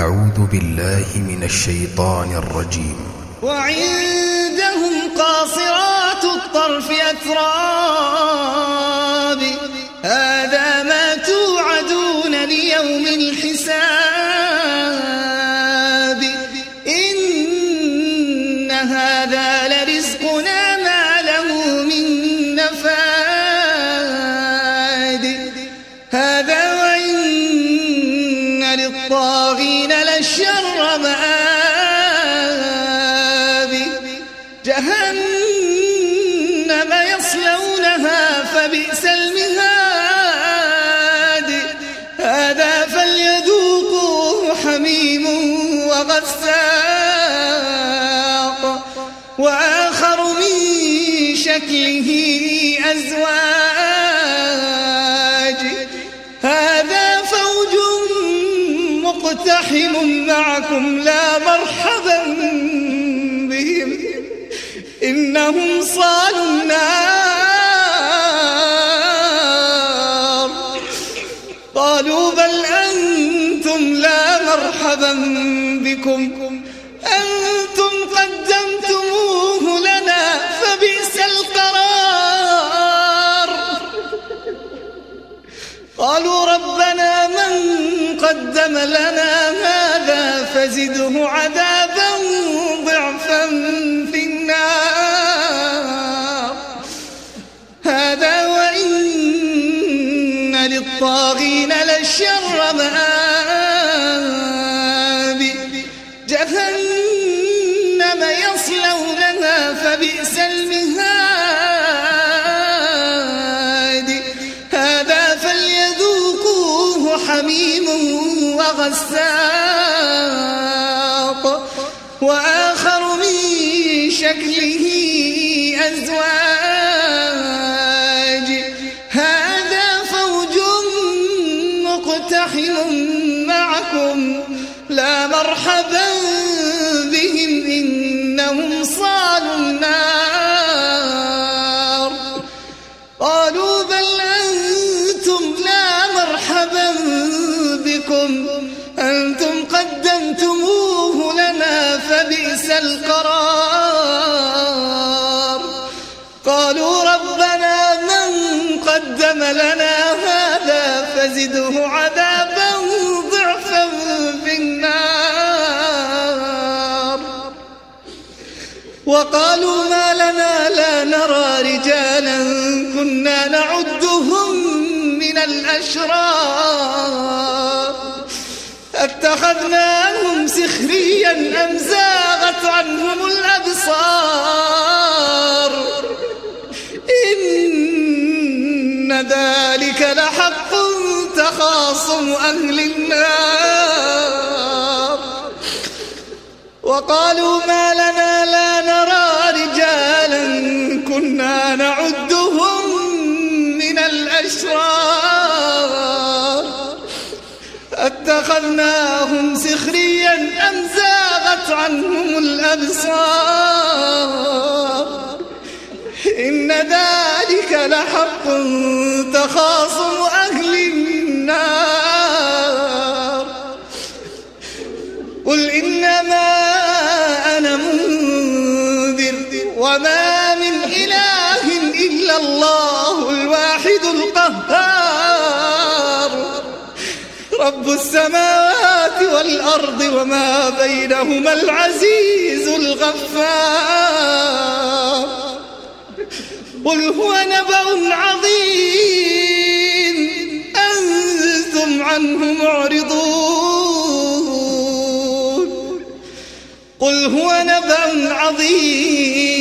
أعوذ بالله من الشيطان الرجيم. وعندهم قاصرات الطرف أتراب هذا ما توعدون ليوم الحساب إن هذا لرزقنا ما له من نفاد هذا وإن للطاغين لشر مآب جهنم يصلونها فبئس المهاد هذا فليذوقوه حميم وغساق وآخر من شكله أزواج هذا فوج مقتحم معكم لا مرحبا بهم إنهم صالوا النار قالوا بل أنتم لا مرحبا بكم أنتم قدمتموه لنا فبئس القرار قالوا ربنا من قدم لنا هذا فزده عذابا ضعفا في النار هذا وإن للطاغين لشر مآب جهنم يصلونها فبئس المهاد هذا فليذوقوه حميم وغساق وآخر من شكله أزواج هذا فوج مقتحم معكم لا مرحبا بهم إنهم صالوا النار قالوا بل أنتم لا مرحبا بكم أنتم قدمتموه لنا فبئس القرار قالوا ربنا من قدم لنا هذا فزده عذابا ضعفا في النار وقالوا ما لنا لا نرى رجالا كنا نعدهم من الأشرار اتخذناهم سخريا أم زاغت عنهم الأبصار إن ذلك لحق تخاصم أهل النار وقالوا ما لنا لا نرى رجالا كنا نعدهم من الأشرار اتخذناهم سخريا أم زاغت عنهم الأبصار إن ذلك لحق تخاصم أهل النار قل إنما أنا منذر وما من إله إلا الله الواحد القهار رب السماوات والأرض وما بينهما العزيز الغفار قل هو نبأ عظيم أنتم عنه معرضون قل هو نبأ عظيم